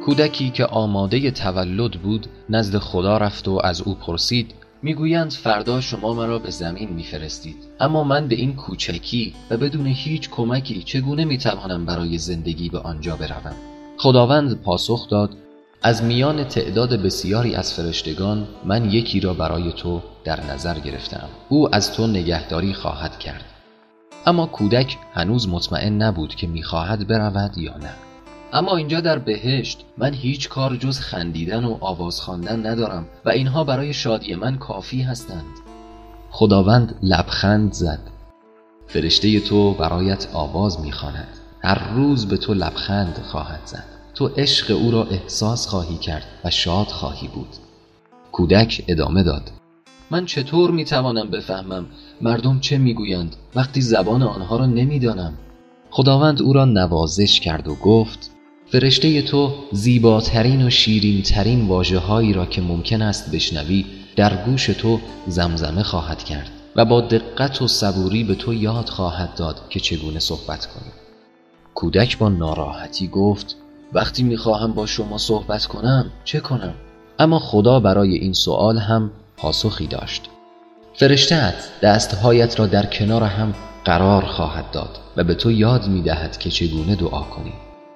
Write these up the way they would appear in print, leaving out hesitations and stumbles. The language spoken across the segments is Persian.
کودکی که آماده تولد بود نزد خدا رفت و از او پرسید: میگویند فردا شما مرا به زمین میفرستید، اما من به این کوچکی و بدون هیچ کمکی چگونه میتوانم برای زندگی به آنجا بروم؟ خداوند پاسخ داد: از میان تعداد بسیاری از فرشتگان من یکی را برای تو در نظر گرفتم. او از تو نگهداری خواهد کرد. اما کودک هنوز مطمئن نبود که میخواهد برود یا نه. اما اینجا در بهشت من هیچ کار جز خندیدن و آواز خواندن ندارم و اینها برای شادی من کافی هستند. خداوند لبخند زد: فرشته تو برایت آواز میخواند. هر روز به تو لبخند خواهد زد. تو عشق او را احساس خواهی کرد و شاد خواهی بود. کودک ادامه داد: من چطور میتوانم بفهمم مردم چه میگویند وقتی زبان آنها را نمیدانم؟ خداوند او را نوازش کرد و گفت: فرشته تو زیباترین و شیرین ترین واژه هایی را که ممکن است بشنوی در گوش تو زمزمه خواهد کرد و با دقت و صبوری به تو یاد خواهد داد که چگونه صحبت کنی. کودک با ناراحتی گفت: وقتی میخواهم با شما صحبت کنم چه کنم؟ اما خدا برای این سوال هم پاسخی داشت: فرشته‌ات دستهایت را در کنار هم قرار خواهد داد و به تو یاد میدهد که چگونه دعا کنی.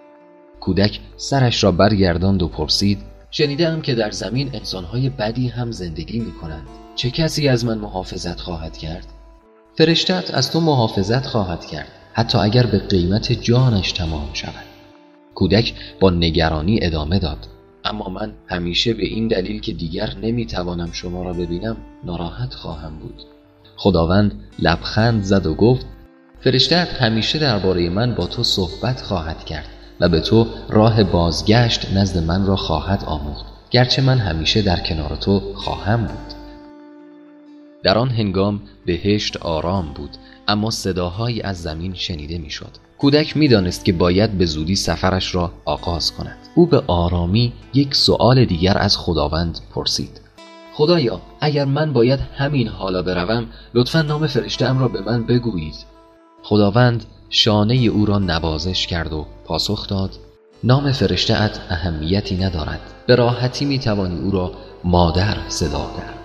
کودک سرش را برگرداند و پرسید: شنیدم که در زمین انسانهای بدی هم زندگی میکنند. چه کسی از من محافظت خواهد کرد؟ فرشته‌ات از تو محافظت خواهد کرد، حتی اگر به قیمت جانش تمام شود. کودک با نگرانی ادامه داد: اما من همیشه به این دلیل که دیگر نمیتوانم شما را ببینم ناراحت خواهم بود. خداوند لبخند زد و گفت: فرشته‌ات همیشه درباره من با تو صحبت خواهد کرد و به تو راه بازگشت نزد من را خواهد آموخت، گرچه من همیشه در کنار تو خواهم بود. در آن هنگام بهشت آرام بود، اما صداهایی از زمین شنیده میشد. کودک میدانست که باید به زودی سفرش را آغاز کند. او به آرامی یک سؤال دیگر از خداوند پرسید: خدایا، اگر من باید همین حالا بروم، لطفاً نام فرشته‌ام را به من بگویید. خداوند شانه او را نوازش کرد و پاسخ داد: نام فرشته‌ات اهمیتی ندارد. به راحتی میتوانی او را مادر صدا کرد.